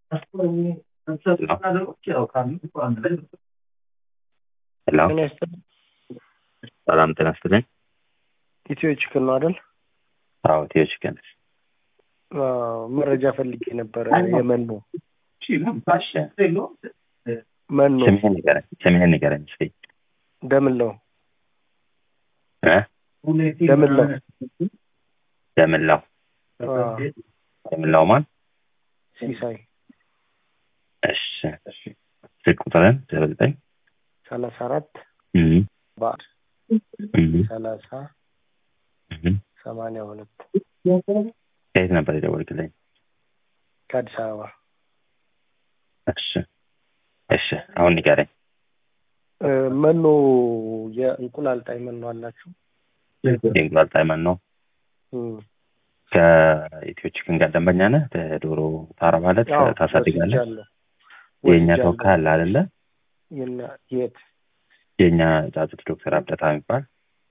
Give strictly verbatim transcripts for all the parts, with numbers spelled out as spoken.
ሄሎ ተነስተን ሰላም ጤና ይስጥልኝ። ኢትዮ ቺክን ነው አይደል? አዎ ኢትዮ ቺክን። አዎ መረጃ ፈልጌ ነበር። የመን ነው እሺ መን ነው ስምህን ንገረኝ ስምህን ንገረኝ እስኪ። ደምለው እ ደምለው ደምላው አዎ ደምላው ማን? ሲሳይ እሺ ስልክ ቁጥርን ዘጠኝ ሰላሳ አራት እህ ባር እህ ሰላሳ እህ ሰማንያ ሁለት ከየት ነበር የደወልክልኝ? ከአዲስ አበባ። እሺ እሺ አሁን ንገረኝ። መኖ የእንቁላል ጣይ መኖ አላችሁ? የእንቁላል ጣይ መኖ እም ከኢትዮ ቺክን ጋር ደንበኛ ነህ? በዶሮ ታረባለህ ታሳድጋለህ? የኛ ተወካይ አለ አይደለ? የና የት የኛ ጫጩት ዶክተር አብደታ የሚባል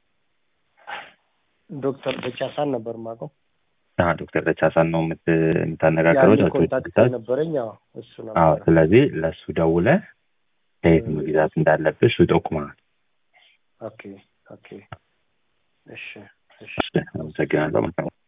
ዶክተር ደቻሳን ነበር ማቀው። አዎ ዶክተር ደቻሳን ነው የምታነጋግረው? ያ ኮንታክት ነበረኝ። አዎ እሱ ነበር። አዎ ስለዚህ ለሱ ደውለህ ለየት መግዛት እንዳለብሽ ይጠቁማል። ኦኬ ኦኬ እሺ እሺ አመሰግናለሁ።